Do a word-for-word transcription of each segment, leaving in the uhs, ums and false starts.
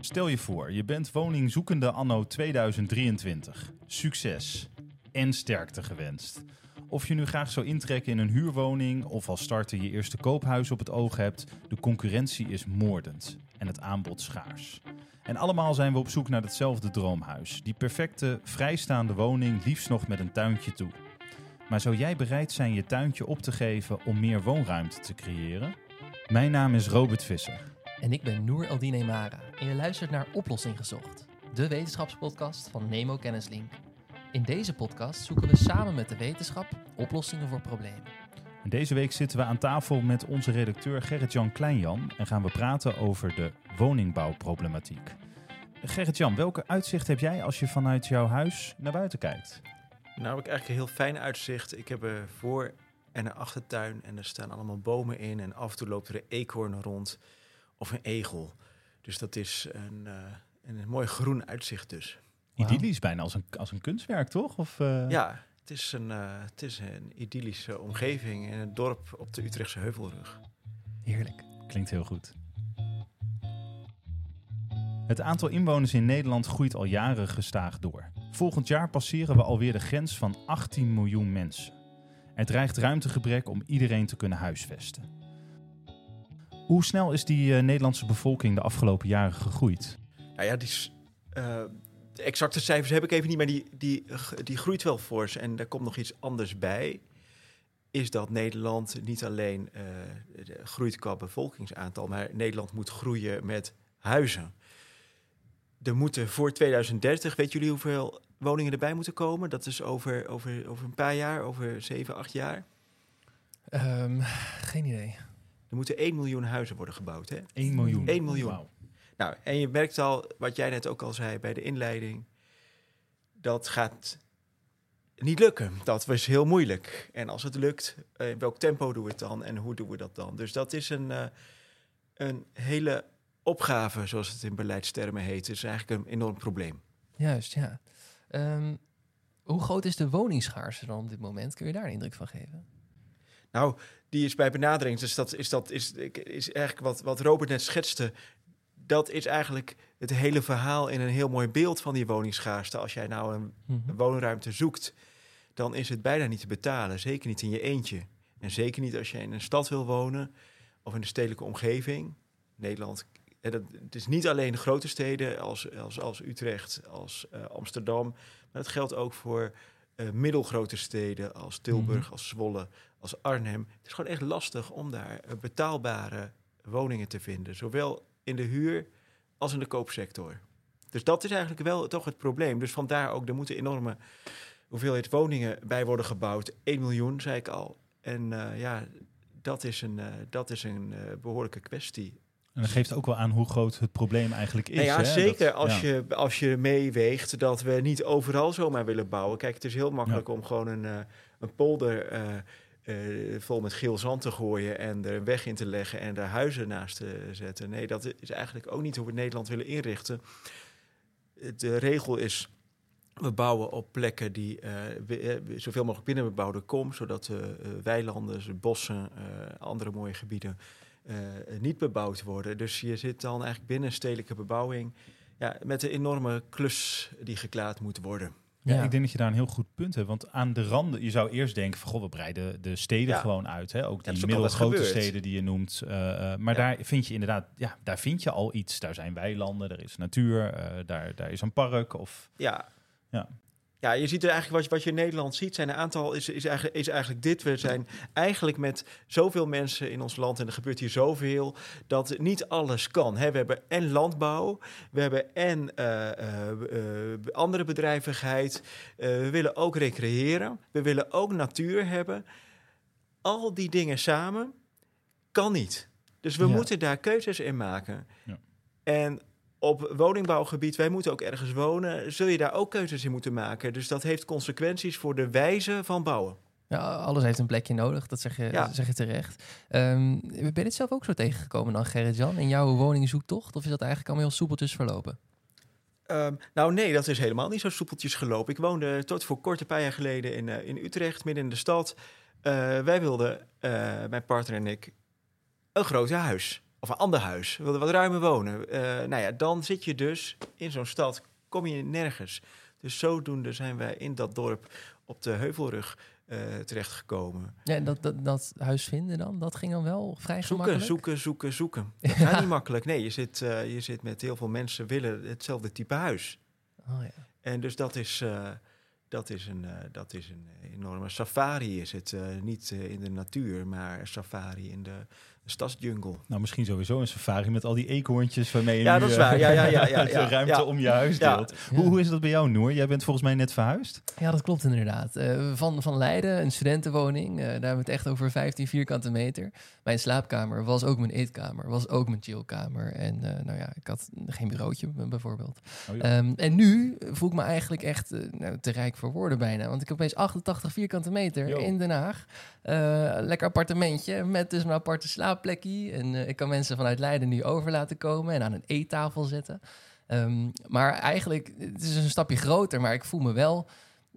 Stel je voor, je bent woningzoekende anno tweeduizend drieëntwintig. Succes en sterkte gewenst. Of je nu graag zou intrekken in een huurwoning of als starter je eerste koophuis op het oog hebt, de concurrentie is moordend en het aanbod schaars. En allemaal zijn we op zoek naar hetzelfde droomhuis. Die perfecte, vrijstaande woning, liefst nog met een tuintje toe. Maar zou jij bereid zijn je tuintje op te geven om meer woonruimte te creëren? Mijn naam is Robert Visser. En ik ben Noor Eldine Mara en je luistert naar Oplossing Gezocht, de wetenschapspodcast van Nemo Kennislink. In deze podcast zoeken we samen met de wetenschap oplossingen voor problemen. En deze week zitten we aan tafel met onze redacteur Gerrit-Jan Kleinjan en gaan we praten over de woningbouwproblematiek. Gerrit-Jan, welke uitzicht heb jij als je vanuit jouw huis naar buiten kijkt? Nou heb ik eigenlijk een heel fijn uitzicht. Ik heb een voor- en een achtertuin en er staan allemaal bomen in en af en toe loopt er een eekhoorn rond of een egel. Dus dat is een, uh, een mooi groen uitzicht dus. Wow. Idyllisch, bijna als een, als een kunstwerk, toch? Of, uh... Ja, het is, een, uh, het is een idyllische omgeving in een dorp op de Utrechtse Heuvelrug. Heerlijk. Klinkt heel goed. Het aantal inwoners in Nederland groeit al jaren gestaag door. Volgend jaar passeren we alweer de grens van achttien miljoen mensen. Er dreigt ruimtegebrek om iedereen te kunnen huisvesten. Hoe snel is die uh, Nederlandse bevolking de afgelopen jaren gegroeid? Nou ja, die, uh, de exacte cijfers heb ik even niet, maar die, die, die groeit wel fors. En daar komt nog iets anders bij. Is dat Nederland niet alleen uh, groeit qua bevolkingsaantal, maar Nederland moet groeien met huizen. Er moeten voor tweeduizend dertig, weet jullie hoeveel woningen erbij moeten komen? Dat is over, over, over een paar jaar, over zeven, acht jaar. Um, geen idee. Er moeten één miljoen huizen worden gebouwd, hè? één miljoen? één miljoen. Wow. Nou, en je merkt al, wat jij net ook al zei bij de inleiding, dat gaat niet lukken. Dat was heel moeilijk. En als het lukt, in welk tempo doen we het dan en hoe doen we dat dan? Dus dat is een, uh, een hele opgave, zoals het in beleidstermen heet. Het is eigenlijk een enorm probleem. Juist, ja. Um, hoe groot is de woningschaarste dan op dit moment? Kun je daar een indruk van geven? Nou, die is bij benadering, dus dat is, dat is, is eigenlijk wat, wat Robert net schetste. Dat is eigenlijk het hele verhaal in een heel mooi beeld van die woningschaarste. Als jij nou een, mm-hmm. een woonruimte zoekt, dan is het bijna niet te betalen. Zeker niet in je eentje. En zeker niet als je in een stad wil wonen of in een stedelijke omgeving. Nederland, het is niet alleen de grote steden als, als, als Utrecht, als uh, Amsterdam. Maar dat geldt ook voor uh, middelgrote steden als Tilburg, mm-hmm. als Zwolle, als Arnhem. Het is gewoon echt lastig om daar uh, betaalbare woningen te vinden. Zowel in de huur als in de koopsector. Dus dat is eigenlijk wel toch het probleem. Dus vandaar ook, er moeten enorme hoeveelheid woningen bij worden gebouwd. één miljoen, zei ik al. En uh, ja, dat is een, uh, dat is een uh, behoorlijke kwestie. En dat geeft ook wel aan hoe groot het probleem eigenlijk is. Nou ja, hè? zeker dat, als, ja. Je, als je meeweegt dat we niet overal zomaar willen bouwen. Kijk, het is heel makkelijk ja. om gewoon een, uh, een polder uh, uh, vol met geel zand te gooien en er een weg in te leggen en er huizen naast te zetten. Nee, dat is eigenlijk ook niet hoe we Nederland willen inrichten. De regel is, we bouwen op plekken die uh, we, uh, zoveel mogelijk binnenbebouwde kom, zodat uh, uh, weilanden, bossen, uh, andere mooie gebieden Uh, niet bebouwd worden. Dus je zit dan eigenlijk binnen stedelijke bebouwing ja, met een enorme klus die geklaard moet worden. Ja, ja, ik denk dat je daar een heel goed punt hebt. Want aan de randen, je zou eerst denken van, goh, we breiden de steden ja. gewoon uit. Hè? Ook die ja, middelgrote steden die je noemt. Uh, uh, maar ja. daar vind je inderdaad, ja, daar vind je al iets. Daar zijn weilanden, er is natuur, uh, daar, daar is een park. Of, ja. ja. Ja, je ziet er eigenlijk wat, wat je in Nederland ziet, zijn een aantal is, is, eigenlijk, is eigenlijk dit. We zijn eigenlijk met zoveel mensen in ons land en er gebeurt hier zoveel dat niet alles kan. Hè? We hebben en landbouw, we hebben en uh, uh, uh, andere bedrijvigheid. Uh, we willen ook recreëren, we willen ook natuur hebben. Al die dingen samen kan niet. Dus we ja. moeten daar keuzes in maken. Ja. En op woningbouwgebied, wij moeten ook ergens wonen, zul je daar ook keuzes in moeten maken. Dus dat heeft consequenties voor de wijze van bouwen. Ja, alles heeft een plekje nodig, dat zeg je, ja. dat zeg je terecht. Um, ben je het zelf ook zo tegengekomen dan, Gerrit-Jan, in jouw woningzoektocht? Of is dat eigenlijk allemaal heel soepeltjes verlopen? Um, nou nee, dat is helemaal niet zo soepeltjes gelopen. Ik woonde tot voor kort een paar jaar geleden in, uh, in Utrecht, midden in de stad. Uh, wij wilden, uh, mijn partner en ik, een groot huis. of een ander huis, wilde wat ruimer wonen. Uh, nou ja, dan zit je dus in zo'n stad, kom je nergens. Dus zodoende zijn wij in dat dorp op de Heuvelrug uh, terechtgekomen. Ja, en dat, dat, dat huis vinden dan, dat ging dan wel vrij zoeken, gemakkelijk? Zoeken, zoeken, zoeken. Dat gaat ja. niet makkelijk. Nee, je zit, uh, je zit met heel veel mensen willen hetzelfde type huis. Oh, ja. En dus dat is, uh, dat is, een, uh, dat is een enorme safari. Is het uh, niet uh, in de natuur, maar safari in de... de stadsjungle. Nou, misschien sowieso een safari met al die eekhoorntjes waarmee je ja, nu, dat is waar. Ja, ja, ja, ja, de ja, ruimte ja. om je huis deelt. Ja. Hoe, hoe is dat bij jou, Noor? Jij bent volgens mij net verhuisd. Ja, dat klopt inderdaad. Uh, van, van Leiden, een studentenwoning. Uh, daar hebben we het echt over vijftien vierkante meter. Mijn slaapkamer was ook mijn eetkamer, was ook mijn chillkamer. En uh, nou ja, ik had geen bureautje bijvoorbeeld. Oh, ja. um, en nu voel ik me eigenlijk echt uh, nou, te rijk voor woorden bijna. Want ik heb opeens achtentachtig vierkante meter Yo. in Den Haag. Uh, lekker appartementje met dus mijn aparte slaapplekje. En uh, ik kan mensen vanuit Leiden nu over laten komen en aan een eettafel zetten. Um, maar eigenlijk, het is een stapje groter, maar ik voel me wel...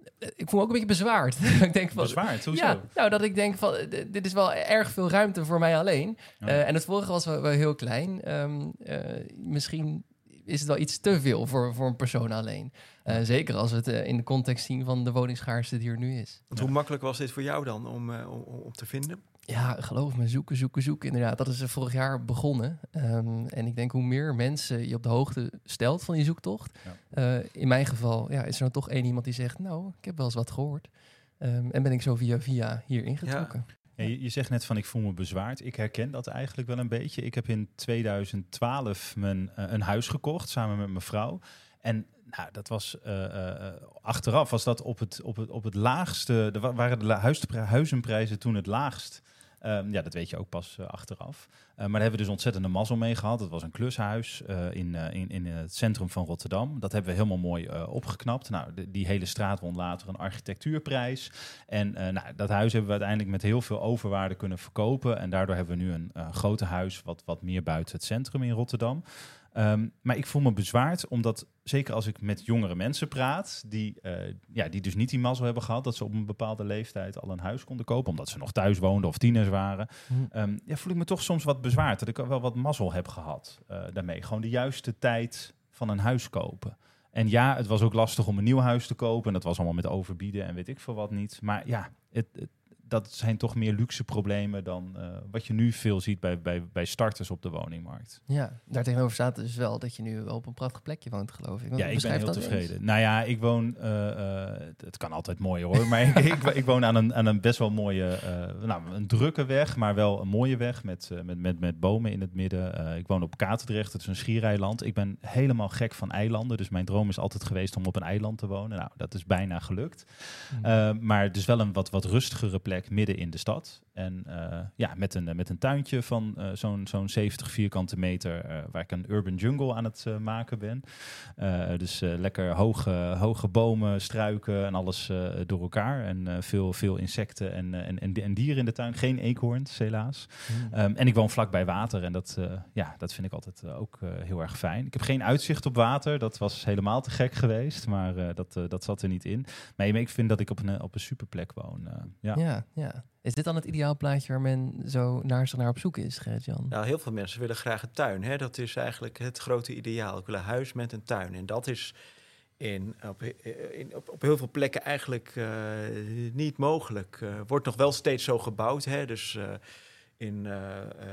Ik voel me ook een beetje bezwaard. ik denk van, bezwaard? Hoezo? Ja, nou, dat ik denk van, dit is wel erg veel ruimte voor mij alleen. Oh. Uh, en het vorige was wel, wel heel klein. Um, uh, misschien is het wel iets te veel voor, voor een persoon alleen. Uh, zeker als we het uh, in de context zien van de woningschaarste die er nu is. Want hoe makkelijk was dit voor jou dan om, uh, om, om te vinden? Ja, geloof me, zoeken, zoeken, zoeken. Inderdaad, dat is er vorig jaar begonnen. Um, en ik denk hoe meer mensen je op de hoogte stelt van die zoektocht. Ja. Uh, in mijn geval ja, is er dan toch één iemand die zegt... nou, ik heb wel eens wat gehoord. Um, en ben ik zo via via hier ingetrokken. Ja. Ja, je, je zegt net van ik voel me bezwaard. Ik herken dat eigenlijk wel een beetje. Ik heb in tweeduizend twaalf mijn, uh, een huis gekocht samen met mijn vrouw. En nou, dat was uh, uh, achteraf was dat op het, op het, op het laagste. De, waren de huizenprijzen toen het laagst. Um, ja, dat weet je ook pas uh, achteraf. Uh, maar daar hebben we dus ontzettende mazzel mee gehad. Het was een klushuis uh, in, uh, in, in het centrum van Rotterdam. Dat hebben we helemaal mooi uh, opgeknapt. Nou, de, die hele straat won later een architectuurprijs. En uh, nou, dat huis hebben we uiteindelijk met heel veel overwaarde kunnen verkopen. En daardoor hebben we nu een uh, grote huis wat, wat meer buiten het centrum in Rotterdam. Um, maar ik voel me bezwaard, omdat zeker als ik met jongere mensen praat, die, uh, ja, die dus niet die mazzel hebben gehad, dat ze op een bepaalde leeftijd al een huis konden kopen, omdat ze nog thuis woonden of tieners waren, hmm. um, ja, voel ik me toch soms wat bezwaard, dat ik wel wat mazzel heb gehad uh, daarmee. Gewoon de juiste tijd van een huis kopen. En ja, het was ook lastig om een nieuw huis te kopen, en dat was allemaal met overbieden en weet ik veel wat niet. Maar ja, het, het dat zijn toch meer luxe problemen dan uh, wat je nu veel ziet bij, bij, bij starters op de woningmarkt. Ja, daar tegenover staat dus wel dat je nu op een prachtig plekje woont, geloof ik. Want ja, ik ben heel tevreden. Eens? Nou ja, ik woon... Uh, uh, het kan altijd mooier hoor, maar ik, ik, ik woon aan een, aan een best wel mooie... Uh, nou, een drukke weg, maar wel een mooie weg met, uh, met, met, met bomen in het midden. Uh, ik woon op Katendrecht, het is een schiereiland. Ik ben helemaal gek van eilanden, dus mijn droom is altijd geweest om op een eiland te wonen. Nou, dat is bijna gelukt. Mm. Uh, maar dus wel een wat, wat rustigere plek midden in de stad. En uh, ja, met een, met een tuintje van uh, zo'n, zo'n zeventig vierkante meter... Uh, waar ik een urban jungle aan het uh, maken ben. Uh, dus uh, lekker hoge, hoge bomen, struiken en alles uh, door elkaar. En uh, veel, veel insecten en, uh, en, en, en dieren in de tuin. Geen eekhoorns, helaas. Mm. Um, en ik woon vlakbij water. En dat, uh, ja, dat vind ik altijd uh, ook uh, heel erg fijn. Ik heb geen uitzicht op water. Dat was helemaal te gek geweest. Maar uh, dat, uh, dat zat er niet in. Maar ik vind dat ik op een, op een superplek woon. Uh, ja. Ja, ja. Is dit dan het ideaal plaatje waar men zo naar zich naar op zoek is, Gert-Jan? Nou, heel veel mensen willen graag een tuin. Hè? Dat is eigenlijk het grote ideaal. Ik wil een huis met een tuin. En dat is in, op, in, op, op heel veel plekken eigenlijk uh, niet mogelijk. Uh, wordt nog wel steeds zo gebouwd. Hè? Dus uh, in, uh, uh,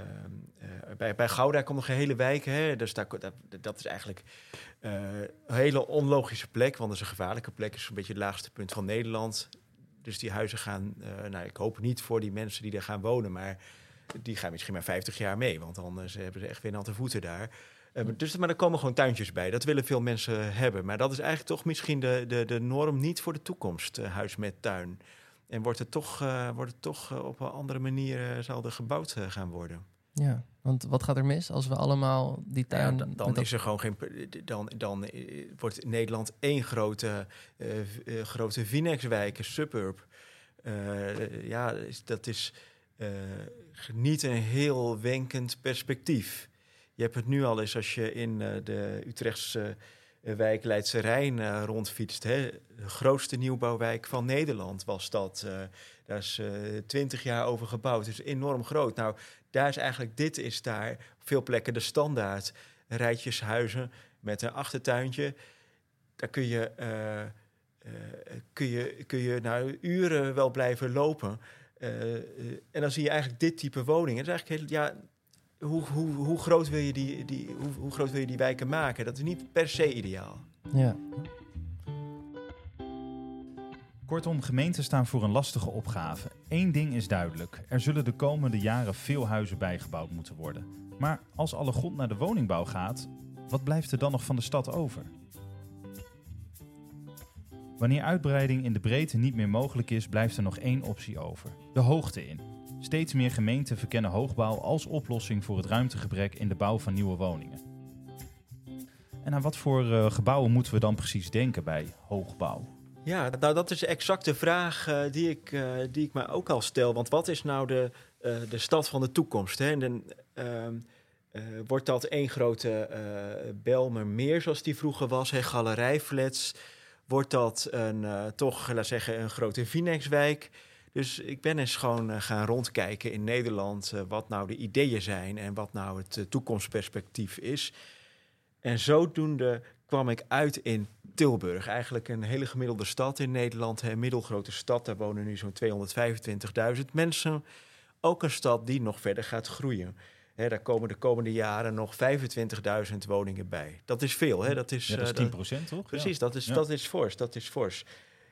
uh, bij, bij Gouda komt nog een hele wijk. Hè? Dus daar, dat, dat is eigenlijk uh, een hele onlogische plek. Want dat is een gevaarlijke plek. Het is een beetje het laagste punt van Nederland. Dus die huizen gaan, uh, nou, ik hoop niet voor die mensen die daar gaan wonen, maar die gaan misschien maar vijftig jaar mee, want dan uh, ze hebben ze echt weer natte voeten daar. Uh, dus, maar er komen gewoon tuintjes bij. Dat willen veel mensen hebben. Maar dat is eigenlijk toch misschien de, de, de norm niet voor de toekomst, uh, huis met tuin. En wordt het toch, uh, wordt het toch uh, op een andere manier uh, zal er gebouwd uh, gaan worden. Ja, want wat gaat er mis als we allemaal die tuin... Ja, dan dan is er gewoon geen... Dan, dan wordt Nederland één grote, uh, uh, grote Vinex-wijk, een suburb. Uh, ja, dat is uh, niet een heel wenkend perspectief. Je hebt het nu al eens als je in uh, de Utrechtse uh, wijk Leidse Rijn uh, rondfietst. Hè? De grootste nieuwbouwwijk van Nederland was dat. Uh, daar is twintig uh, jaar over gebouwd. Dus enorm groot. Nou, daar is eigenlijk, dit is daar op veel plekken de standaard. Rijtjeshuizen met een achtertuintje. Daar kun je, uh, uh, kun je, kun je nou uren wel blijven lopen. Uh, uh, en dan zie je eigenlijk dit type woningen. Het is eigenlijk heel, ja, hoe, hoe, hoe, groot wil je die, die, hoe, hoe groot wil je die wijken maken? Dat is niet per se ideaal. Ja. Kortom, gemeenten staan voor een lastige opgave. Eén ding is duidelijk. Er zullen de komende jaren veel huizen bijgebouwd moeten worden. Maar als alle grond naar de woningbouw gaat, wat blijft er dan nog van de stad over? Wanneer uitbreiding in de breedte niet meer mogelijk is, blijft er nog één optie over. De hoogte in. Steeds meer gemeenten verkennen hoogbouw als oplossing voor het ruimtegebrek in de bouw van nieuwe woningen. En aan wat voor uh, gebouwen moeten we dan precies denken bij hoogbouw? Ja, nou dat is exact de vraag uh, die, ik, uh, die ik me ook al stel. Want wat is nou de, uh, de stad van de toekomst? Hè? En dan, uh, uh, wordt dat één grote uh, Bijlmermeer zoals die vroeger was, hè? Galerijflats? Wordt dat een, uh, toch, laat zeggen, een grote Vinex-wijk? Dus ik ben eens gewoon uh, gaan rondkijken in Nederland uh, wat nou de ideeën zijn en wat nou het uh, toekomstperspectief is. En zodoende kwam ik uit in Tilburg. Eigenlijk een hele gemiddelde stad in Nederland. Een middelgrote stad, daar wonen nu zo'n tweehonderdvijfentwintigduizend mensen. Ook een stad die nog verder gaat groeien. He, daar komen de komende jaren nog vijfentwintigduizend woningen bij. Dat is veel. Hè? Dat is, ja, dat is uh, tien procent, toch? Precies, ja. dat is, ja. dat is fors. Dat is fors.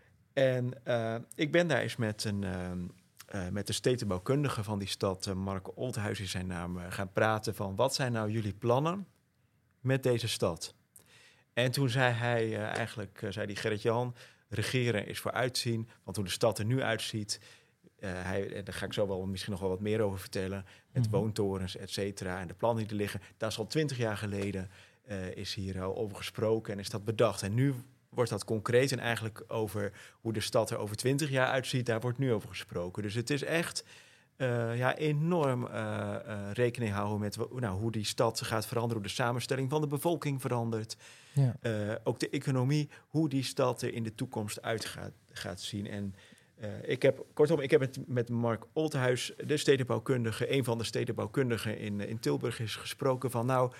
En uh, ik ben daar eens met, een, uh, uh, met de stedenbouwkundige van die stad, uh, Mark Oldhuis is zijn naam, uh, gaan praten van wat zijn nou jullie plannen met deze stad? En toen zei hij uh, eigenlijk, uh, zei die Gerrit-Jan, regeren is vooruitzien. Want hoe de stad er nu uitziet, uh, hij, daar ga ik zo wel misschien nog wel wat meer over vertellen. Met mm-hmm. woontorens, et cetera. En de plannen die er liggen. Dat is al twintig jaar geleden uh, is hier al over gesproken en is dat bedacht. En nu wordt dat concreet en eigenlijk over hoe de stad er over twintig jaar uitziet, daar wordt nu over gesproken. Dus het is echt uh, ja, enorm uh, uh, rekening houden met nou, hoe die stad gaat veranderen, hoe de samenstelling van de bevolking verandert. Ja. Uh, ook de economie, hoe die stad er in de toekomst uit gaat, gaat zien. En uh, ik heb, kortom, ik heb het met Mark Oldhuis, de stedenbouwkundige, een van de stedenbouwkundigen in, in Tilburg, is gesproken van nou,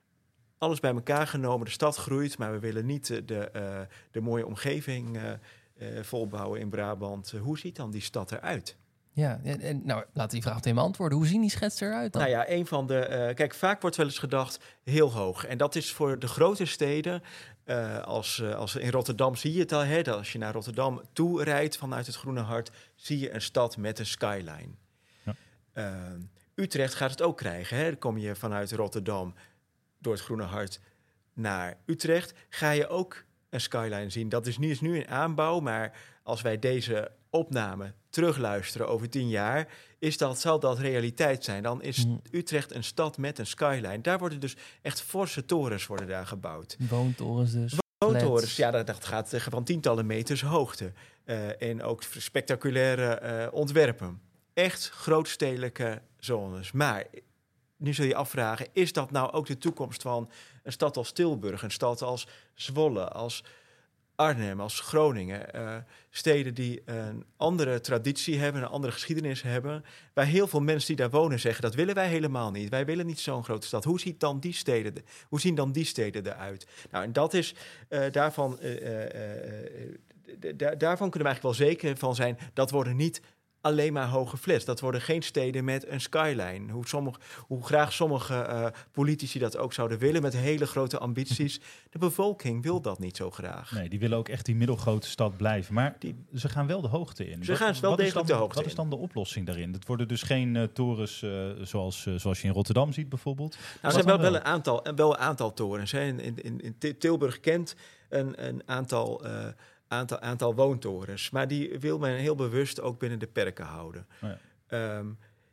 alles bij elkaar genomen, de stad groeit, maar we willen niet de, uh, de mooie omgeving uh, uh, volbouwen in Brabant. Uh, hoe ziet dan die stad eruit? Ja, en, en nou, laten die vraag meteen beantwoorden. Hoe zien die schetsen eruit dan? Nou ja, een van de... Uh, kijk, vaak wordt wel eens gedacht heel hoog. En dat is voor de grote steden, uh, als, uh, als in Rotterdam zie je het al, hè, dat als je naar Rotterdam toe rijdt vanuit het Groene Hart, zie je een stad met een skyline. Ja. Uh, Utrecht gaat het ook krijgen. Hè. Dan kom je vanuit Rotterdam door het Groene Hart naar Utrecht, ga je ook een skyline zien. Dat is nu, is nu in aanbouw, maar als wij deze opname terugluisteren over tien jaar, is dat, zal dat realiteit zijn. Dan is mm. Utrecht een stad met een skyline. Daar worden dus echt forse torens worden daar gebouwd. Woontorens dus. Woontorens, ja, dat, dat gaat van tientallen meters hoogte. Uh, en ook spectaculaire uh, ontwerpen. Echt grootstedelijke zones. Maar nu zul je afvragen, is dat nou ook de toekomst van een stad als Tilburg, een stad als Zwolle, als Arnhem, als Groningen? Uh, steden die een andere traditie hebben, een andere geschiedenis hebben, waar heel veel mensen die daar wonen zeggen, dat willen wij helemaal niet. Wij willen niet zo'n grote stad. Hoe ziet dan die steden, de, hoe zien dan die steden eruit? Nou, en dat is uh, daarvan, uh, uh, uh, d- d- daarvan kunnen we eigenlijk wel zeker van zijn, dat worden niet alleen maar hoge flats. Dat worden geen steden met een skyline. Hoe, sommige, hoe graag sommige uh, politici dat ook zouden willen, met hele grote ambities. De bevolking wil dat niet zo graag. Nee, die willen ook echt die middelgrote stad blijven. Maar die, ze gaan wel de hoogte in. Ze wat, gaan wel degelijk dan, de hoogte Wat is dan de oplossing daarin? Het worden dus geen uh, torens uh, zoals, uh, zoals je in Rotterdam ziet bijvoorbeeld? Nou, er zijn wel, wel, een aantal, wel een aantal torens. Hè. In, in, in Tilburg kent een, een aantal... Uh, Aantal, aantal woontorens. Maar die wil men heel bewust ook binnen de perken houden. Oh ja. um,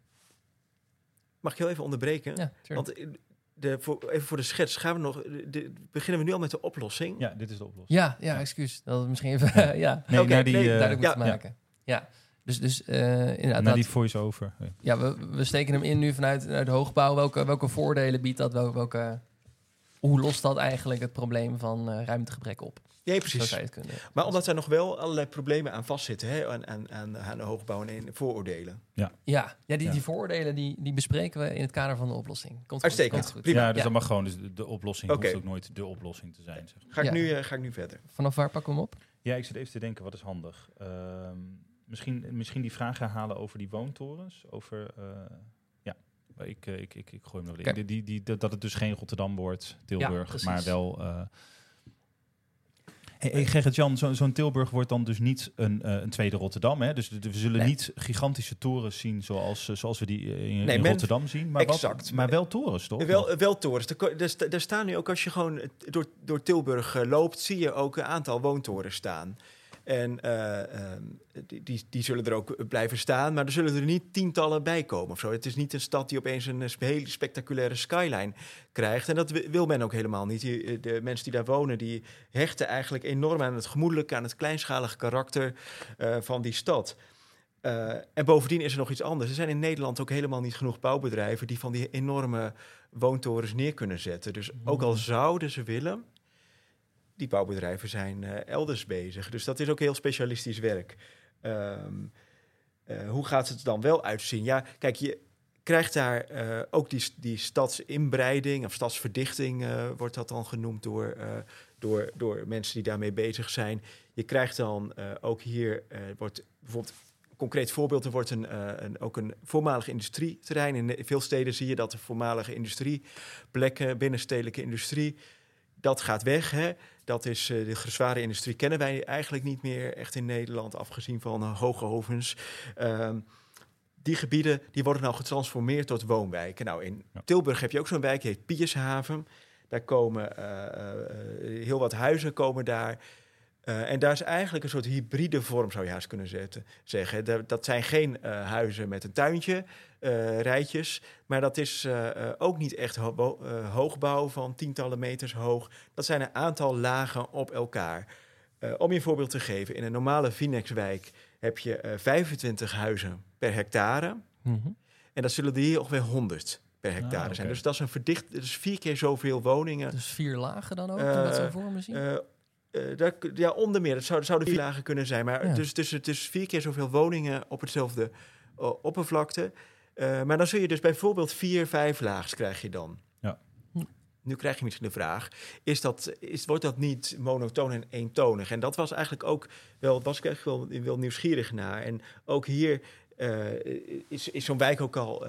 mag ik heel even onderbreken? Ja, want de, voor, even voor de schets, gaan we nog, de, beginnen we nu al met de oplossing? Ja, dit is de oplossing. Ja, ja, excuus. Dat we misschien even ja. ja. Nee, okay, naar die, nee, uh, duidelijk ja, moeten maken. Ja. ja. Dus, dus uh, inderdaad... Naar die voice-over. Ja, ja we, we steken hem in nu vanuit, vanuit de hoogbouw. Welke, welke voordelen biedt dat? Welke, welke hoe lost dat eigenlijk het probleem van uh, ruimtegebrek op? Ja, Zo precies. zou je het kunnen. Maar omdat er nog wel allerlei problemen aan vastzitten, hè, aan, aan, aan, aan de hoogbouw en vooroordelen. Ja, ja, die, Ja. die vooroordelen die, die bespreken we in het kader van de oplossing. Komt goed, Uitstekend. komt goed. Prima. Ja, dus Ja. dat mag gewoon. Dus de, de oplossing Oké. hoeft ook nooit de oplossing te zijn. Zeg. Ga ik, Ja. nu, uh, ga ik nu verder. Vanaf waar pakken we hem op? Ja, ik zit even te denken, wat is handig? Ehm, misschien, misschien die vraag herhalen over die woontorens. Over, uh, ja, ik, uh, ik, ik, ik gooi hem nog in. Oké. Die, die, die, dat dat het dus geen Rotterdam wordt, Tilburg, precies. maar wel... Uh, Hey, hey Gerrit-Jan, zo, zo'n Tilburg wordt dan dus niet een, uh, een tweede Rotterdam. Hè? Dus de, de, we zullen Nee. niet gigantische torens zien zoals, uh, zoals we die uh, in, Nee, in men- Rotterdam zien. Maar, exact. Wat, maar wel torens, toch? Wel, wel torens. Er, ko- er, sta- er staan nu ook, als je gewoon door, door Tilburg uh, loopt, zie je ook een aantal woontorens staan. En uh, um, die, die, die zullen er ook blijven staan, maar er zullen er niet tientallen bij komen of zo. Het is niet een stad die opeens een spe- hele spectaculaire skyline krijgt. En dat wi- wil men ook helemaal niet. Die, de mensen die daar wonen, die hechten eigenlijk enorm aan het gemoedelijke, aan het kleinschalige karakter uh, van die stad. Uh, en bovendien is er nog iets anders. Er zijn in Nederland ook helemaal niet genoeg bouwbedrijven die van die enorme woontorens neer kunnen zetten. Dus ook al zouden ze willen, die bouwbedrijven zijn uh, elders bezig. Dus dat is ook heel specialistisch werk. Um, uh, hoe gaat het dan wel uitzien? Ja, kijk, je krijgt daar uh, ook die, die stadsinbreiding of stadsverdichting, uh, wordt dat dan genoemd door, uh, door, door mensen die daarmee bezig zijn. Je krijgt dan uh, ook hier, uh, wordt bijvoorbeeld, een concreet voorbeeld, er wordt een, uh, een, ook een voormalig industrieterrein. In veel steden zie je dat de voormalige industrieplekken, binnenstedelijke industrie, dat gaat weg, hè. Dat is uh, de zware industrie kennen wij eigenlijk niet meer echt in Nederland, afgezien van uh, hoge ovens. Uh, die gebieden die worden nou getransformeerd tot woonwijken. Nou, in Ja. Tilburg heb je ook zo'n wijk, die heet Piershaven. Daar komen uh, uh, heel wat huizen komen daar. Uh, en daar is eigenlijk een soort hybride vorm, zou je haast kunnen zetten, zeggen. Dat, dat zijn geen uh, huizen met een tuintje, uh, rijtjes. Maar dat is uh, uh, ook niet echt ho- uh, hoogbouw van tientallen meters hoog. Dat zijn een aantal lagen op elkaar. Uh, om je een voorbeeld te geven, in een normale Vinex-wijk heb je uh, vijfentwintig huizen per hectare. Mm-hmm. En dat zullen er hier ongeveer honderd per hectare Ah, oké. zijn. Dus dat is een verdicht, dus vier keer zoveel woningen. Dus vier lagen dan ook, Uh, uh, dat zo voor me zien? Uh, uh, daar, ja, onder meer. Het zou, zouden vier lagen kunnen zijn. Maar Ja. dus, dus het is vier keer zoveel woningen op hetzelfde uh, oppervlakte. Uh, maar dan zul je dus bijvoorbeeld vier, vijf laags krijg je dan. Ja. Hm. Nu krijg je misschien de vraag, is dat, is, wordt dat niet monotoon en eentonig? En dat was eigenlijk ook wel, was ik echt wel, wel nieuwsgierig naar. En ook hier uh, is, is zo'n wijk ook al, uh,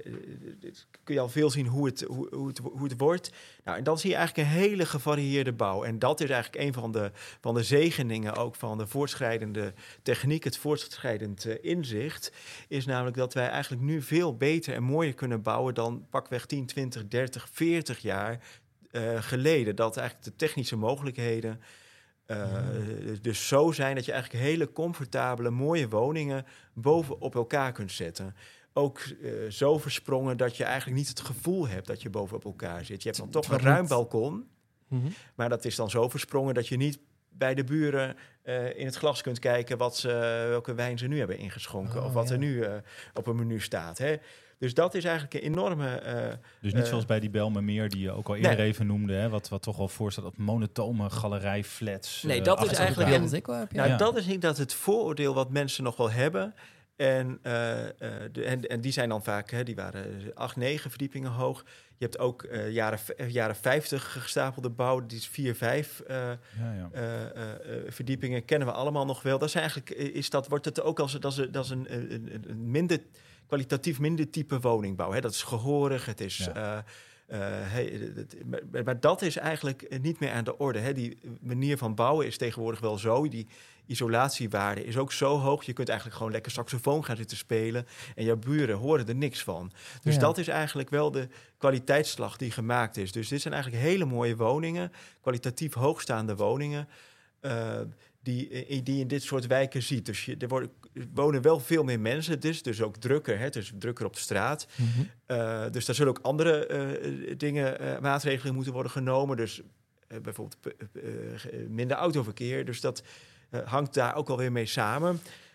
kun je al veel zien hoe het, hoe, hoe, het, hoe het wordt. Nou, en dan zie je eigenlijk een hele gevarieerde bouw. En dat is eigenlijk een van de, van de zegeningen ook van de voortschrijdende techniek, het voortschrijdend uh, inzicht, is namelijk dat wij eigenlijk nu veel beter en mooier kunnen bouwen dan pakweg tien, twintig, dertig, veertig jaar uh, geleden. Dat eigenlijk de technische mogelijkheden Uh, dus zo zijn dat je eigenlijk hele comfortabele, mooie woningen bovenop elkaar kunt zetten. Ook uh, zo versprongen dat je eigenlijk niet het gevoel hebt dat je bovenop elkaar zit. Je hebt dan toch een ruim balkon, Mm-hmm. maar dat is dan zo versprongen dat je niet bij de buren uh, in het glas kunt kijken wat ze, welke wijn ze nu hebben ingeschonken. Oh, of wat ja. er nu uh, op een menu staat. Hè. Dus dat is eigenlijk een enorme... Uh, Dus niet uh, zoals bij die Bijlmermeer, die je ook al eerder nee. even noemde, hè, wat, wat toch wel voorstelt dat monotone galerijflats. Nee, uh, dat is achter eigenlijk- elkaar. Dat ik wel heb, ja. Nou, Ja. dat is niet dat het vooroordeel wat mensen nog wel hebben. En, uh, uh, de, en, en die zijn dan vaak, hè, die waren acht, negen verdiepingen hoog. Je hebt ook uh, jaren, jaren vijftig gestapelde bouw, die is vier, vijf uh, Ja, ja. uh, uh, verdiepingen, kennen we allemaal nog wel. Dat is eigenlijk, is dat, wordt het ook als dat is, dat is een, een, een minder, kwalitatief minder type woningbouw. Hè? Dat is gehoorig, het is... Ja. Uh, Uh, hey, maar, maar dat is eigenlijk niet meer aan de orde. Hè. Die manier van bouwen is tegenwoordig wel zo. Die isolatiewaarde is ook zo hoog. Je kunt eigenlijk gewoon lekker saxofoon gaan zitten spelen en jouw buren horen er niks van. Dus Ja. dat is eigenlijk wel de kwaliteitsslag die gemaakt is. Dus dit zijn eigenlijk hele mooie woningen, kwalitatief hoogstaande woningen, Uh, die, die in dit soort wijken ziet. Dus je, er, worden, er wonen wel veel meer mensen. Het is dus ook drukker. Hè? Het is drukker op de straat. Mm-hmm. Uh, dus daar zullen ook andere uh, dingen, uh, maatregelen moeten worden genomen. Dus uh, bijvoorbeeld uh, uh, minder autoverkeer. Dus dat uh, hangt daar ook alweer mee samen.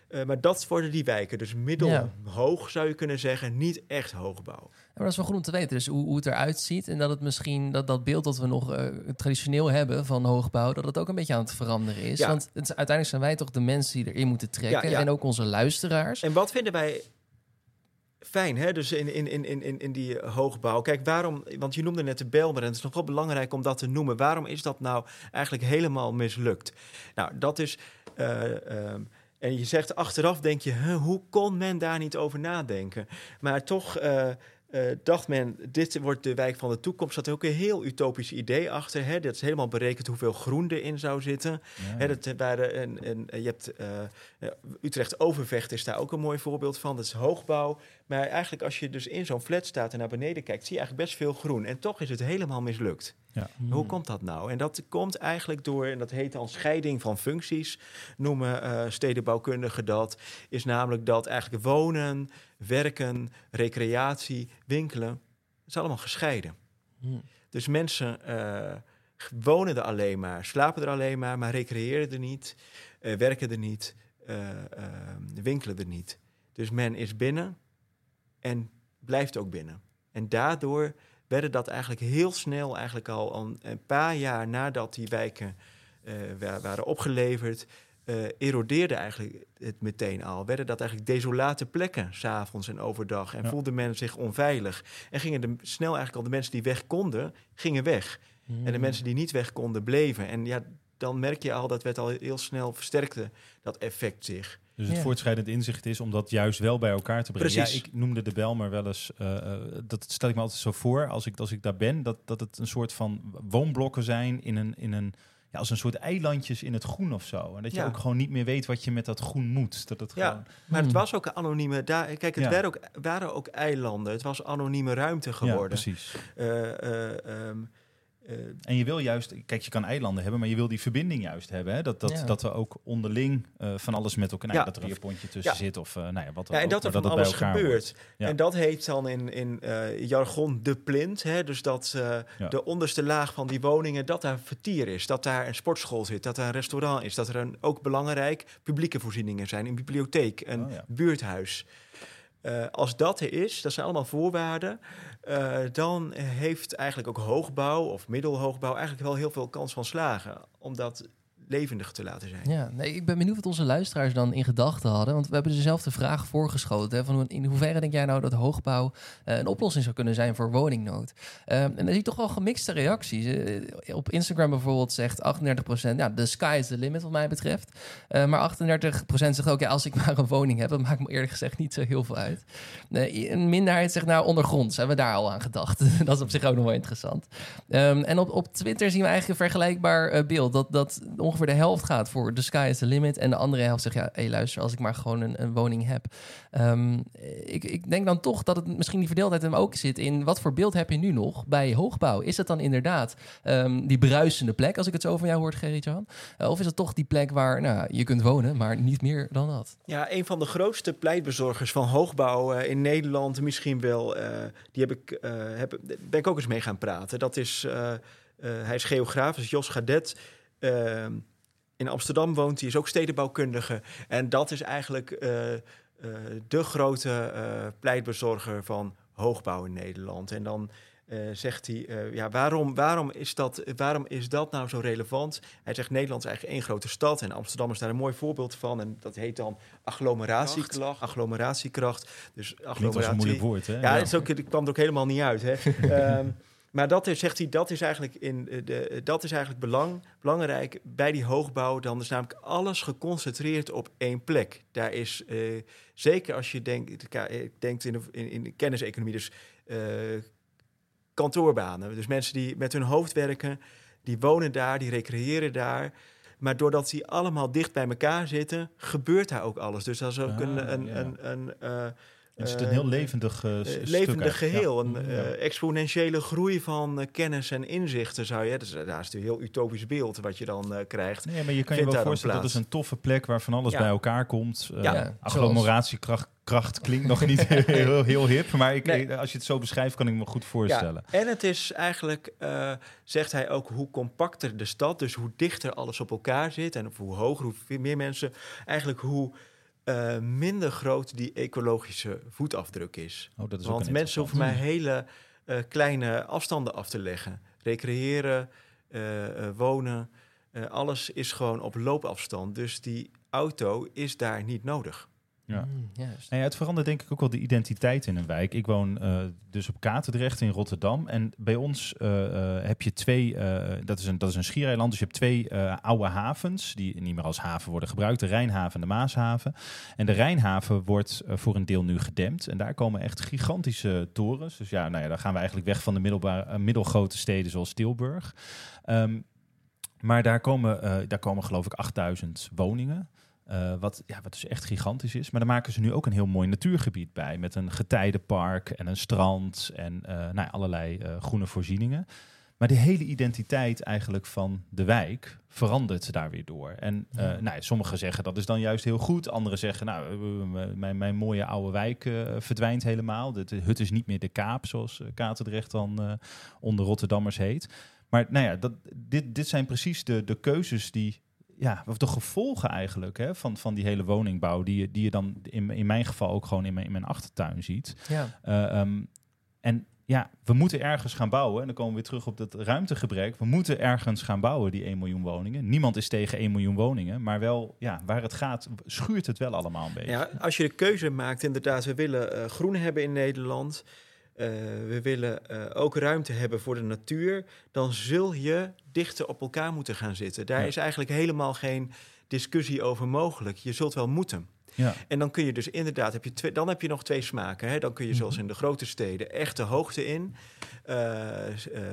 Uh, maar dat worden die wijken. Dus middelhoog ja. zou je kunnen zeggen, niet echt hoogbouw. Ja, maar dat is wel goed om te weten, dus hoe, hoe het eruit ziet. En dat het misschien, dat, dat beeld dat we nog uh, traditioneel hebben van hoogbouw, dat het ook een beetje aan het veranderen is. Ja. Want het, uiteindelijk zijn wij toch de mensen die erin moeten trekken. Ja, ja. En ook onze luisteraars. En wat vinden wij fijn, hè? Dus in, in, in, in, in die hoogbouw. Kijk, waarom, want je noemde net de Bijlmer en het is nog wel belangrijk om dat te noemen. Waarom is dat nou eigenlijk helemaal mislukt? Nou, dat is... Uh, um, En je zegt achteraf, denk je, huh, hoe kon men daar niet over nadenken? Maar toch uh, uh, dacht men, dit wordt de wijk van de toekomst. Er zat ook een heel utopisch idee achter. Hè? Dat is helemaal berekend hoeveel groen erin zou zitten. Ja. Hè, dat waren een, een, je hebt uh, Utrecht-Overvecht is daar ook een mooi voorbeeld van. Dat is hoogbouw. Maar eigenlijk als je dus in zo'n flat staat en naar beneden kijkt, zie je eigenlijk best veel groen. En toch is het helemaal mislukt. Ja. Hmm. Hoe komt dat nou? En dat komt eigenlijk door, en dat heet dan scheiding van functies, noemen uh, stedenbouwkundigen dat, is namelijk dat eigenlijk wonen, werken, recreatie, winkelen, dat is allemaal gescheiden. Hmm. Dus mensen uh, wonen er alleen maar, slapen er alleen maar, maar recreëren er niet, uh, werken er niet, uh, uh, winkelen er niet. Dus men is binnen en blijft ook binnen. En daardoor werden dat eigenlijk heel snel, eigenlijk al een paar jaar nadat die wijken uh, waren opgeleverd, uh, erodeerde eigenlijk het meteen al. Werden dat eigenlijk desolate plekken, 's avonds en overdag. En ja. voelde men zich onveilig. En gingen de, snel eigenlijk al de mensen die weg konden, gingen weg. Mm. En de mensen die niet weg konden, bleven. En ja, dan merk je al, dat werd al heel snel versterkte, dat effect zich. Dus het ja. voortschrijdend inzicht is om dat juist wel bij elkaar te brengen. Precies. Ja, ik noemde de Bijlmer wel eens, uh, dat stel ik me altijd zo voor, als ik, als ik daar ben, dat, dat het een soort van woonblokken zijn in een, in een, ja, als een soort eilandjes in het groen of zo. En dat je ja. ook gewoon niet meer weet wat je met dat groen moet. Dat het ja, gewoon... maar het was ook een anonieme... Daar, kijk, het ja. waren, ook, waren ook eilanden. Het was anonieme ruimte geworden. Ja, precies. Uh, uh, um, Uh, en je wil juist, kijk, je kan eilanden hebben, maar je wil die verbinding juist hebben. Hè? Dat, dat, ja. dat we ook onderling uh, van alles met elkaar, nou, ja. dat er een veerpontje tussen ja. zit. Of uh, nou ja, wat ja, en ook, dat er van dat alles gebeurt. Ja. En dat heet dan in, in uh, jargon de plint. Hè? Dus dat uh, ja. de onderste laag van die woningen, dat daar vertier is. Dat daar een sportschool zit, dat daar een restaurant is. Dat er een, ook belangrijk publieke voorzieningen zijn. Een bibliotheek, een oh, ja. buurthuis. Uh, als dat er is, dat zijn allemaal voorwaarden, uh, dan heeft eigenlijk ook hoogbouw of middelhoogbouw eigenlijk wel heel veel kans van slagen. Omdat levendig te laten zijn. Ja, nee, ik ben benieuwd wat onze luisteraars dan in gedachten hadden. Want we hebben dezelfde vraag voorgeschoten. Hè, van in hoeverre denk jij nou dat hoogbouw uh, een oplossing zou kunnen zijn voor woningnood? Uh, en dan zie je toch wel gemixte reacties. Uh, op Instagram bijvoorbeeld zegt achtendertig procent... ja, the sky is the limit wat mij betreft. Uh, maar achtendertig procent zegt ook... ja, als ik maar een woning heb, dat maakt me eerlijk gezegd niet zo heel veel uit. Uh, een minderheid zegt nou ondergronds. Hebben we daar al aan gedacht? Dat is op zich ook nog wel interessant. Um, en op, op Twitter zien we eigenlijk een vergelijkbaar uh, beeld. Dat, dat ongeveer voor de helft gaat voor the sky is the limit. En de andere helft zegt, ja, hey, luister, als ik maar gewoon een, een woning heb. Um, ik, ik denk dan toch dat het misschien die verdeeldheid hem ook zit in wat voor beeld heb je nu nog bij hoogbouw? Is het dan inderdaad um, die bruisende plek, als ik het zo van jou hoor, Gerrit-Jan? Uh, of is het toch die plek waar nou, je kunt wonen, maar niet meer dan dat? Ja, een van de grootste pleitbezorgers van hoogbouw uh, in Nederland, misschien wel, uh, die heb ik, uh, heb, ben ik ook eens mee gaan praten. Dat is, uh, uh, hij is geograaf, dus Jos Gadet. Uh, in Amsterdam woont hij, is ook stedenbouwkundige. En dat is eigenlijk uh, uh, de grote uh, pleitbezorger van hoogbouw in Nederland. En dan uh, zegt hij, uh, ja, waarom, waarom, is dat, waarom is dat nou zo relevant? Hij zegt, Nederland is eigenlijk één grote stad. En Amsterdam is daar een mooi voorbeeld van. En dat heet dan agglomeratiekracht. Agglomeratiekracht. Dus agglomeratie. Dat is een moeilijk woord, hè? Ja, ja. Het, is ook, het kwam er ook helemaal niet uit, hè? um, Maar dat is, zegt hij, dat is eigenlijk, in de, dat is eigenlijk belang, belangrijk bij die hoogbouw. Dan is namelijk alles geconcentreerd op één plek. Daar is, uh, zeker als je denkt, denkt in, de, in, in de kenniseconomie, dus uh, kantoorbanen. Dus mensen die met hun hoofd werken, die wonen daar, die recreëren daar. Maar doordat die allemaal dicht bij elkaar zitten, gebeurt daar ook alles. Dus dat is ook ah, een... een, ja. een, een uh, is het een heel levendig uh, uh, levendig geheel. Ja. Een uh, exponentiële groei van uh, kennis en inzichten zou je... Dus, uh, daar is een heel utopisch beeld wat je dan uh, krijgt. Nee, maar je kan je wel voorstellen, dat is een toffe plek waar van alles ja. bij elkaar komt. Uh, ja. Agglomeratiekracht kracht klinkt nog niet heel, heel hip. Maar ik, nee. als je het zo beschrijft, kan ik me goed voorstellen. Ja. En het is eigenlijk, uh, zegt hij ook, hoe compacter de stad... dus hoe dichter alles op elkaar zit... en hoe hoger, hoe meer mensen... eigenlijk hoe... uh, minder groot die ecologische voetafdruk is. Oh, dat is Want mensen hoeven maar hele uh, kleine afstanden af te leggen. Recreëren, uh, uh, wonen, uh, alles is gewoon op loopafstand. Dus die auto is daar niet nodig. Ja. Mm, juist. En ja, het verandert denk ik ook wel de identiteit in een wijk. Ik woon uh, dus op Katendrecht in Rotterdam. En bij ons uh, uh, heb je twee, uh, dat, is een, dat is een schiereiland, dus je hebt twee uh, oude havens die niet meer als haven worden gebruikt. De Rijnhaven en de Maashaven. En de Rijnhaven wordt uh, voor een deel nu gedempt. En daar komen echt gigantische torens. Dus ja, nou ja, dan gaan we eigenlijk weg van de middelbare, uh, middelgrote steden zoals Tilburg. Um, maar daar komen, uh, daar komen geloof ik achtduizend woningen. Uh, wat, ja, wat dus echt gigantisch is. Maar daar maken ze nu ook een heel mooi natuurgebied bij. Met een getijdenpark en een strand en uh, nou ja, allerlei uh, groene voorzieningen. Maar de hele identiteit eigenlijk van de wijk verandert daar weer door. En uh, ja. nou ja, sommigen zeggen dat is dan juist heel goed. Anderen zeggen, nou, uh, mijn, mijn mooie oude wijk uh, verdwijnt helemaal. De, de hut is niet meer de Kaap, zoals uh, Katendrecht dan uh, onder Rotterdammers heet. Maar nou ja, dat, dit, dit zijn precies de, de keuzes die... Ja, of de gevolgen eigenlijk hè, van, van die hele woningbouw... die je, die je dan in, in mijn geval ook gewoon in mijn, in mijn achtertuin ziet. Ja. Uh, um, en ja, we moeten ergens gaan bouwen. En dan komen we weer terug op dat ruimtegebrek. We moeten ergens gaan bouwen, die één miljoen woningen. Niemand is tegen één miljoen woningen. Maar wel, ja, waar het gaat, schuurt het wel allemaal een beetje. Ja, als je de keuze maakt, inderdaad, we willen uh, groen hebben in Nederland... Uh, we willen uh, ook ruimte hebben voor de natuur, dan zul je dichter op elkaar moeten gaan zitten. Daar ja. is eigenlijk helemaal geen discussie over mogelijk. Je zult wel moeten. Ja. En dan kun je dus inderdaad, heb je twee, dan heb je nog twee smaken. Hè? Dan kun je mm-hmm. zoals in de grote steden echt de hoogte in. Uh, uh,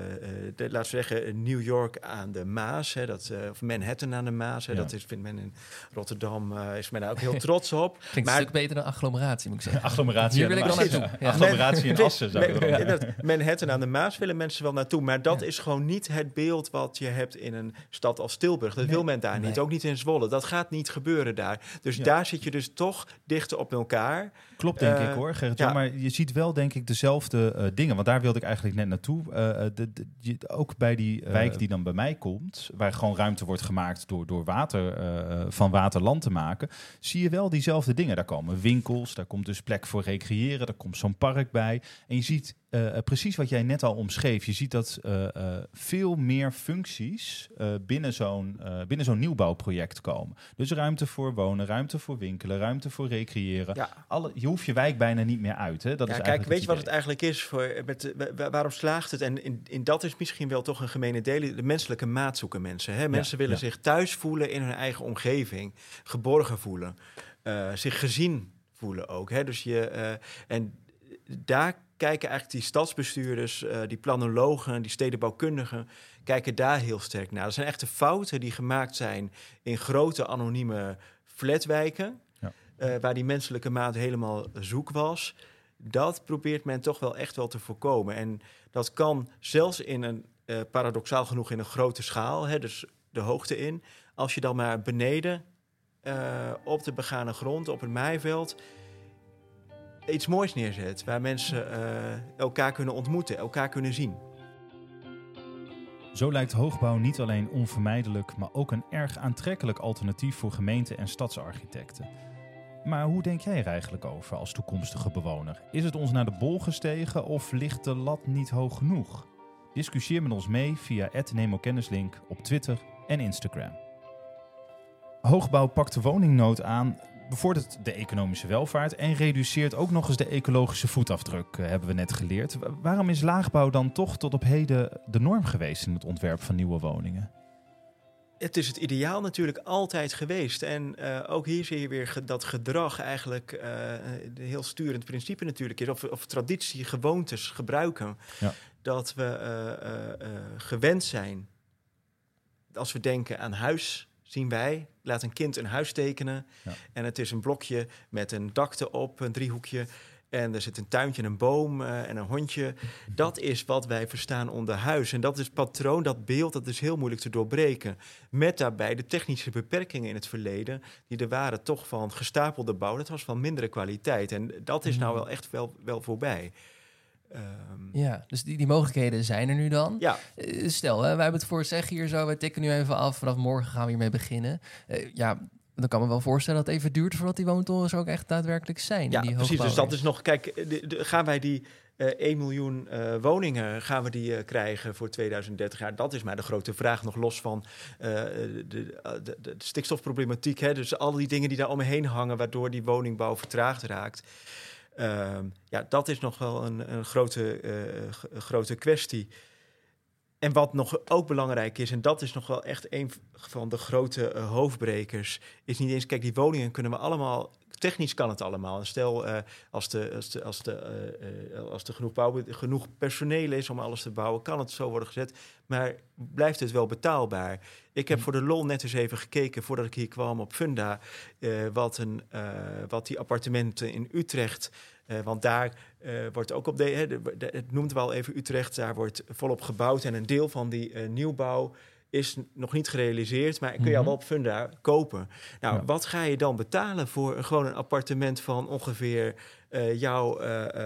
de, laten we zeggen New York aan de Maas, hè? Dat, uh, of Manhattan aan de Maas. Hè? Ja. Dat is, vindt men in Rotterdam, uh, is men daar ook heel trots op. Klinkt maar, een stuk beter dan agglomeratie, moet ik zeggen. agglomeratie Hier wil ik dan naartoe. Ja. Ja. Agglomeratie in Assen. Zou ik man, dat, Manhattan aan de Maas willen mensen wel naartoe. Maar dat ja. is gewoon niet het beeld wat je hebt in een stad als Tilburg. Dat nee. wil men daar nee. niet. Ook niet in Zwolle. Dat gaat niet gebeuren daar. Dus ja. daar zit je dus toch dichter op elkaar. Klopt, denk uh, ik hoor, Gerrit. Ja. Ja. Maar je ziet wel, denk ik, dezelfde uh, dingen. Want daar wilde ik eigenlijk net naartoe. Uh, de, de, je, ook bij die uh, wijk die dan bij mij komt, waar gewoon ruimte wordt gemaakt door, door water, uh, van waterland te maken, zie je wel diezelfde dingen. Daar komen winkels, daar komt dus plek voor recreëren, daar komt zo'n park bij. En je ziet uh, precies wat jij net al omschreef. Je ziet dat uh, uh, veel meer functies uh, binnen zo'n uh, binnen zo'n nieuwbouwproject komen. Dus ruimte voor wonen, ruimte voor winkelen, ruimte voor recreëren. Ja. Alle, je hoeft je wijk bijna niet meer uit. Hè? Dat ja, is kijk, weet je wat idee. het eigenlijk is? Voor, met, waarom slaagt het? En in, in dat is misschien wel toch een gemene deel. De menselijke maat zoeken mensen. Hè? Mensen ja, willen ja. zich thuis voelen in hun eigen omgeving. Geborgen voelen. Uh, zich gezien voelen ook. Hè? Dus je, uh, en daar kijken eigenlijk die stadsbestuurders, uh, die planologen, die stedenbouwkundigen, kijken daar heel sterk naar. Dat zijn echte fouten die gemaakt zijn in grote anonieme flatwijken. Ja. Uh, waar die menselijke maat helemaal zoek was. Dat probeert men toch wel echt wel te voorkomen. En dat kan zelfs in een, uh, paradoxaal genoeg, in een grote schaal, hè, dus de hoogte in. Als je dan maar beneden, uh, op de begane grond, op het maaiveld, iets moois neerzet. Waar mensen uh, elkaar kunnen ontmoeten, elkaar kunnen zien. Zo lijkt hoogbouw niet alleen onvermijdelijk, maar ook een erg aantrekkelijk alternatief voor gemeenten en stadsarchitecten. Maar hoe denk jij er eigenlijk over als toekomstige bewoner? Is het ons naar de bol gestegen of ligt de lat niet hoog genoeg? Discussieer met ons mee via at nemokennislink op Twitter en Instagram. Hoogbouw pakt de woningnood aan, bevordert de economische welvaart en reduceert ook nog eens de ecologische voetafdruk, hebben we net geleerd. Waarom is laagbouw dan toch tot op heden de norm geweest in het ontwerp van nieuwe woningen? Het is het ideaal natuurlijk altijd geweest. En uh, ook hier zie je weer ge- dat gedrag eigenlijk uh, een heel sturend principe natuurlijk is. Of, of traditie, gewoontes, gebruiken. Ja. Dat we uh, uh, uh, gewend zijn. Als we denken aan huis, zien wij, laat een kind een huis tekenen. Ja. En het is een blokje met een dak erop, een driehoekje. En er zit een tuintje, een boom uh, en een hondje. Dat is wat wij verstaan onder huis. En dat is patroon, dat beeld, dat is heel moeilijk te doorbreken. Met daarbij de technische beperkingen in het verleden, die er waren toch van gestapelde bouw. Dat was van mindere kwaliteit. En dat is nou wel echt wel, wel voorbij. Um, ja, dus die, die mogelijkheden zijn er nu dan. Ja. Uh, stel, hè, wij hebben het voor het zeggen hier zo, we tikken nu even af, vanaf morgen gaan we hiermee beginnen. Uh, ja, dan kan me wel voorstellen dat het even duurt voordat die woontorens ook echt daadwerkelijk zijn. Ja, die precies. Dus dat hoogbouwers. is nog... Kijk, de, de, gaan wij die uh, één miljoen uh, woningen gaan we die, uh, krijgen voor tweeduizend dertig jaar? Dat is maar de grote vraag, nog los van uh, de, de, de, de stikstofproblematiek. Hè? Dus al die dingen die daar omheen hangen, waardoor die woningbouw vertraagd raakt. Uh, ja, dat is nog wel een, een grote, uh, g- grote kwestie. En wat nog ook belangrijk is, en dat is nog wel echt een van de grote uh, hoofdbrekers, is niet eens, kijk, die woningen kunnen we allemaal, technisch kan het allemaal. En stel, uh, als de, als de, als de, uh, uh, als er genoeg, bouw, genoeg personeel is om alles te bouwen, kan het zo worden gezet. Maar blijft het wel betaalbaar? Ik heb voor de lol net eens even gekeken, voordat ik hier kwam op Funda, uh, wat, een, uh, wat die appartementen in Utrecht... Uh, want daar uh, wordt ook op de, hè, de, de, het noemt wel even Utrecht, daar wordt volop gebouwd en een deel van die uh, nieuwbouw is n- nog niet gerealiseerd, maar kun je al wel op Funda kopen. Nou, Ja. wat ga je dan betalen voor een, gewoon een appartement van ongeveer uh, jouw uh, uh,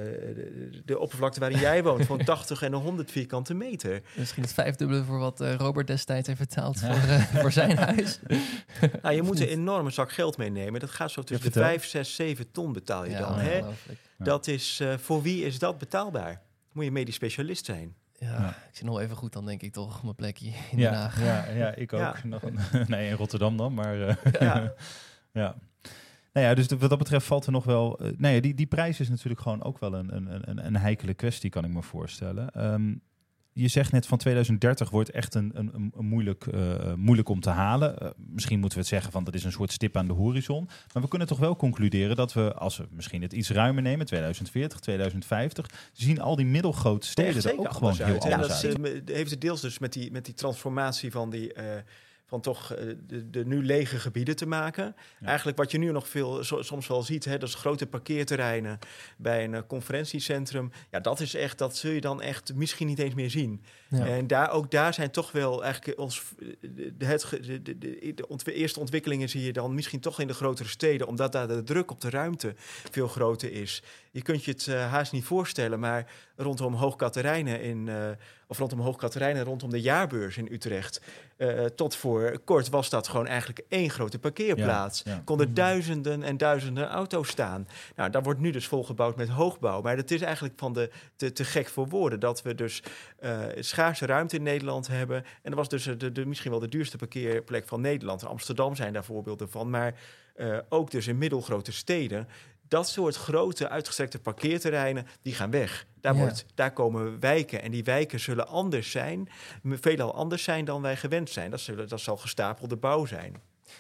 de, de oppervlakte waarin jij woont, van tachtig en honderd vierkante meter? Misschien het vijfdubbele voor wat uh, Robert destijds heeft betaald voor, uh, voor zijn huis. Nou, je moet een enorme zak geld meenemen. Dat gaat zo tussen Ja, de vertel. vijf, zes, zeven ton betaal je Ja, dan. Hè? ongelooflijk. Ja. Dat is, uh, voor wie is dat betaalbaar? Moet je medisch specialist zijn. Ja, Ja. ik zit nog even goed dan, denk ik toch, op mijn plekje in Den Ja, Haag. ja, ja, ik ook. Ja. Nog een- nee, in Rotterdam dan, maar... uh, Ja. ja. Nou ja, dus de- wat dat betreft valt er nog wel... Uh, nee, die, die prijs is natuurlijk gewoon ook wel een, een, een, een heikele kwestie, kan ik me voorstellen. Um, je zegt net van tweeduizend dertig wordt echt een, een, een moeilijk, uh, moeilijk om te halen. Uh, misschien moeten we het zeggen van dat is een soort stip aan de horizon. Maar we kunnen toch wel concluderen dat we, als we misschien het iets ruimer nemen, tweeduizend veertig, tweeduizend vijftig, zien al die middelgrote steden er Zeker ook gewoon anders heel uit, hè. anders Dat uit. is, uh, heeft het deels dus met die, met die transformatie van die... Uh, van toch uh, de, de nu lege gebieden te maken. Ja. Eigenlijk wat je nu nog veel so, soms wel ziet, hè, dat is grote parkeerterreinen bij een uh, conferentiecentrum. Ja, dat is echt, dat zul je dan echt misschien niet eens meer zien. Ja. En daar, ook daar zijn toch wel eigenlijk ons, de, de, het, de, de, de, de ontw- eerste ontwikkelingen zie je dan misschien toch in de grotere steden, omdat daar de druk op de ruimte veel groter is. Je kunt je het uh, haast niet voorstellen, maar rondom Hoog Catharijne in uh, of rondom Hoog Catharijne, rondom de jaarbeurs in Utrecht, uh, tot voor kort was dat gewoon eigenlijk één grote parkeerplaats. Ja, ja. Konden duizenden en duizenden auto's staan. Nou, daar wordt nu dus volgebouwd met hoogbouw. Maar dat is eigenlijk van de te, te gek voor woorden, dat we dus uh, schaarse ruimte in Nederland hebben. En dat was dus de, de, misschien wel de duurste parkeerplek van Nederland. Amsterdam zijn daar voorbeelden van, maar uh, ook dus in middelgrote steden. Dat soort grote uitgestrekte parkeerterreinen, die gaan weg. Daar, Ja. wordt, daar komen wijken. En die wijken zullen anders zijn, veelal anders zijn dan wij gewend zijn. Dat, zullen, dat zal gestapelde bouw zijn.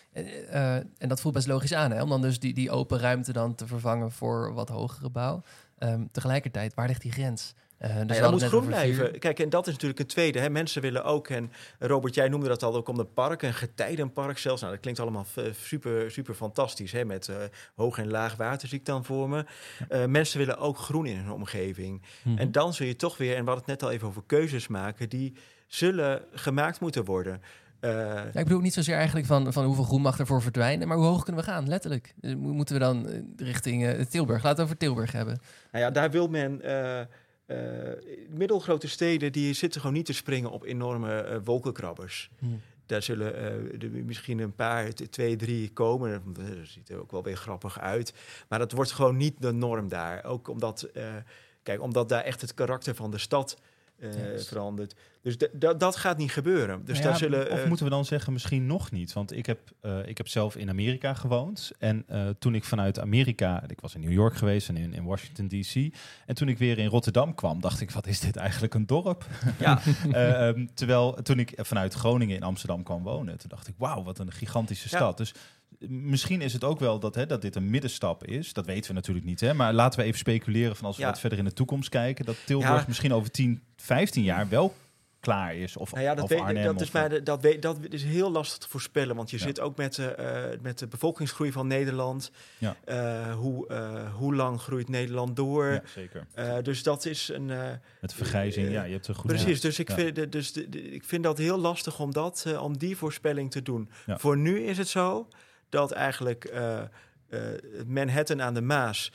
Uh, en dat voelt best logisch aan, hè? Om dan dus die, die open ruimte dan te vervangen voor wat hogere bouw. Um, tegelijkertijd, waar ligt die grens? Uh, dus Nou we ja, hadden dat het moet net groen over blijven. vuur. Kijk, en dat is natuurlijk het tweede. Hè. Mensen willen ook, en Robert, jij noemde dat al, ook om de park, een getijdenpark zelfs. Nou, dat klinkt allemaal uh, super, super fantastisch, hè, met uh, hoog en laag water zie ik dan voor me. Uh, mensen willen ook groen in hun omgeving. Mm-hmm. En dan zul je toch weer, en we hadden het net al even over keuzes maken, die zullen gemaakt moeten worden. Uh, Ja, ik bedoel niet zozeer eigenlijk van, van hoeveel groen mag ervoor verdwijnen, maar hoe hoog kunnen we gaan, letterlijk? Uh, moeten we dan uh, richting uh, Tilburg? Laten we over Tilburg hebben. Nou ja, daar wil men... Uh, Uh, middelgrote steden die zitten gewoon niet te springen op enorme uh, wolkenkrabbers. Hmm. Daar zullen uh, er misschien een paar, t- twee, drie komen. Dat ziet er ook wel weer grappig uit. Maar dat wordt gewoon niet de norm daar. Ook omdat, uh, kijk, omdat daar echt het karakter van de stad uh, Yes. verandert. Dus d- d- dat gaat niet gebeuren. Dus Nou daar ja, zullen, of uh, moeten we dan zeggen, misschien nog niet. Want ik heb, uh, ik heb zelf in Amerika gewoond. En uh, toen ik vanuit Amerika... Ik was in New York geweest en in, in Washington D C. En toen ik weer in Rotterdam kwam, dacht ik, wat is dit eigenlijk een dorp? ja, uh, um, terwijl toen ik vanuit Groningen in Amsterdam kwam wonen... toen dacht ik, wauw, wat een gigantische Ja. stad. Dus misschien is het ook wel dat, hè, dat dit een middenstap is. Dat weten we natuurlijk niet. Hè? Maar laten we even speculeren van als we Ja. wat verder in de toekomst kijken... dat Tilburg Ja. misschien over tien, vijftien jaar wel klaar is. Of, nou ja, dat, of weet, Arnhem. dat, is of, maar de, dat, weet, dat is heel lastig te voorspellen. Want je Ja. zit ook met, uh, met de bevolkingsgroei van Nederland. Ja. Uh, hoe, uh, hoe lang groeit Nederland door? Ja, zeker. Uh, dus dat is een... Uh, Met vergrijzing, uh, ja, je hebt een goede... Precies, dus, ik, Ja. vind, de, dus de, de, ik vind dat heel lastig om, dat, uh, om die voorspelling te doen. Ja. Voor nu is het zo dat eigenlijk uh, uh, Manhattan aan de Maas...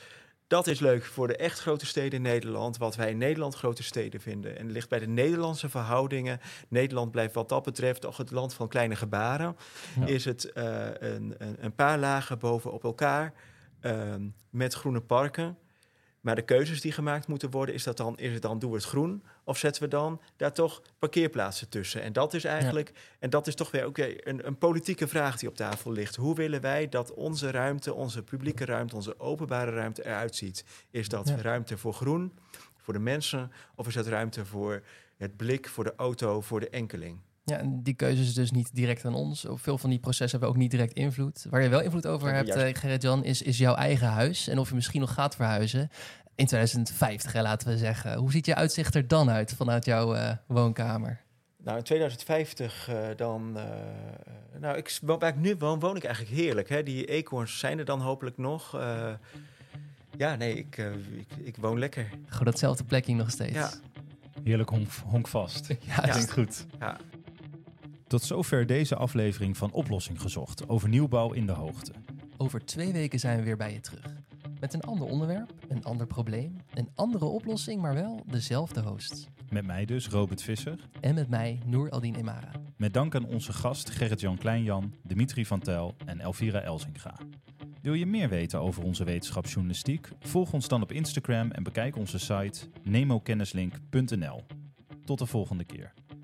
Dat is leuk voor de echt grote steden in Nederland. Wat wij in Nederland grote steden vinden. En het ligt bij de Nederlandse verhoudingen. Nederland blijft wat dat betreft toch het land van kleine gebaren. Ja. Is het uh, een, een, een paar lagen bovenop elkaar. Uh, met groene parken. Maar de keuzes die gemaakt moeten worden, is, dat dan, is het dan, doen we het groen? Of zetten we dan daar toch parkeerplaatsen tussen? En dat is eigenlijk, ja. en dat is toch weer ook okay, een, een politieke vraag die op tafel ligt. Hoe willen wij dat onze ruimte, onze publieke ruimte, onze openbare ruimte eruit ziet? Is dat ja. ruimte voor groen, voor de mensen? Of is dat ruimte voor het blik, voor de auto, voor de enkeling? Ja, en die keuze is dus niet direct aan ons. Op veel van die processen hebben we ook niet direct invloed. Waar je wel invloed over ja, hebt, uh, Gerrit-Jan, is, is jouw eigen huis. En of je misschien nog gaat verhuizen. In twintig vijftig, hè, laten we zeggen. Hoe ziet je uitzicht er dan uit vanuit jouw uh, woonkamer? Nou, in twintig vijftig uh, dan... Uh, nou, ik, waar ik nu woon, woon ik eigenlijk heerlijk. Hè? Die eekhoorns zijn er dan hopelijk nog. Uh, ja, nee, ik, uh, ik, ik woon lekker. Gewoon datzelfde plekje nog steeds. Ja. Heerlijk honk, honkvast. Ja, dat klinkt goed. Ja. Tot zover deze aflevering van Oplossing Gezocht over nieuwbouw in de hoogte. Over twee weken zijn we weer bij je terug. Met een ander onderwerp, een ander probleem, een andere oplossing, maar wel dezelfde hosts. Met mij dus, Robert Visser. En met mij, Noor Aldin Emara. Met dank aan onze gast Gerrit-Jan Kleinjan, Dimitri van Tel en Elvira Elzinga. Wil je meer weten over onze wetenschapsjournalistiek? Volg ons dan op Instagram en bekijk onze site nemokennislink punt n l. Tot de volgende keer.